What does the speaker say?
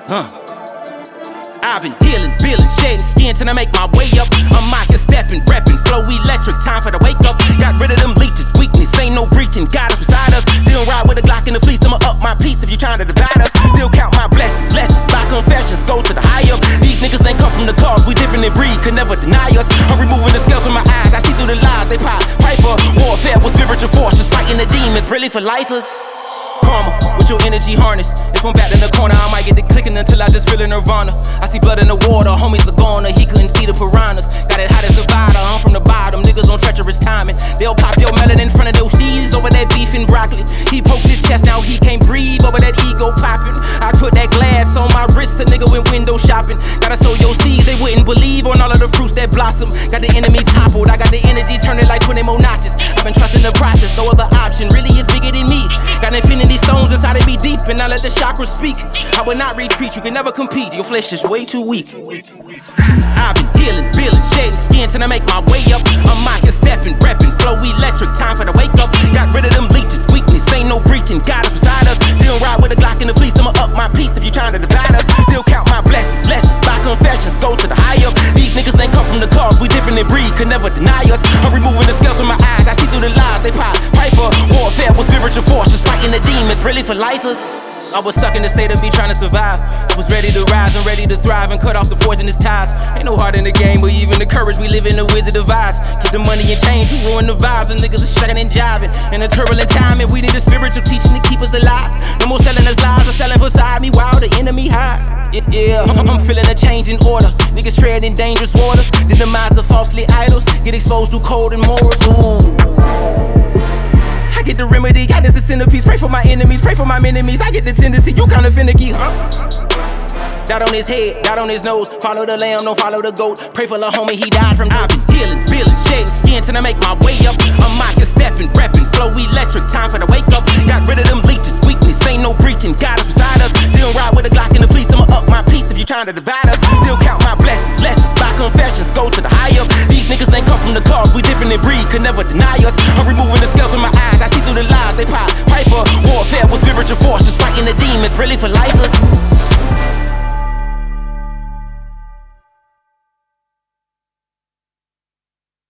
I've been dealing, shedding skin till I make my way up. I'm out here stepping, repping, flow electric, time for the wake up. Got rid of them leeches, weakness, ain't no breaching. God is beside us, still ride with a Glock in the fleece. I'ma up my piece if you trying to divide us. Still count my blessings, lessons, by confessions, go to the high up. These niggas ain't come from the cars, we different in breed, could never deny us. I'm removing the scales from my eyes, I see through the lies, they pop, piper. Warfare with spiritual forces, fighting the demons, really for lifers. Karma, with your energy harness. If I'm back in the corner, I might get the clicking until I just feel a nirvana. I see blood in the water, homies are gone, he couldn't see the piranhas. Got it hot as Nevada, I'm from the bottom, niggas on treacherous timing. They'll pop your melon in front of those seeds over that beef and broccoli. He poked his chest, now he can't breathe over that ego popping. I put that glass on my wrist, a nigga went window shopping. Gotta sow your seeds, they wouldn't believe on all of the fruits that blossom. Got the enemy toppled, I got the energy turning like 20 more notches. I've been trusting the process, no other option really is bigger than me. Got infinity stones inside of me deep, and I let the chakras speak. I will not retreat, you can never compete, your flesh is way too weak. I've been dealing, shedding skin till I make my way up. I'm out here stepping, repping, flow electric, time for the wake up. Got rid of them leeches, weakness, ain't no breaching. God is beside us, still ride with a Glock in the fleece. I'ma up my piece if you trying to divide us. Still count my blessings, lessons, by confessions, go to the high up. These niggas ain't come from the cars, we different in breed, could never deny us. I'm removing the scales from my eyes, I see through the lies, they pop, piper. Warfare with spiritual forces, fighting the demons, really for lifers. I was stuck in the state of me trying to survive. I was ready to rise and ready to thrive and cut off the poisonous ties. Ain't no heart in the game, but even the courage we live in the Wizard of Oz. Get the money and change, we ruin the vibes. The niggas are shucking and jiving. In a turbulent time, and we need a spiritual teaching to keep us alive. No more selling us lies or selling beside me while the enemy hide. Yeah, I'm feeling a change in order. Niggas treading dangerous waters. The demise of falsely idols. Get exposed through code and morals. I get the remedy, God is the centerpiece. Pray for my enemies, pray for my enemies. I get the tendency, you kinda finicky, huh? Dot on his head, dot on his nose. Follow the lamb, don't follow the goat. Pray for the homie, he died from. I've been dealing, shedding skin till I make my way up. I'm out here stepping, repping, flow electric, time for the wake up. Got rid of them leeches, weakness, ain't no breaching. God is beside us, still ride with a Glock in the fleece. I'ma up my piece if you trying to divide us. Still count my blessings, lessons, by confessions, go to the high up. These niggas ain't come from the cars, we different in breed, could never deny us. I'm removing the scales from my eyes, I see through the lies, they pop, piper. Warfare with spiritual forces, fighting the demons, really for lifers.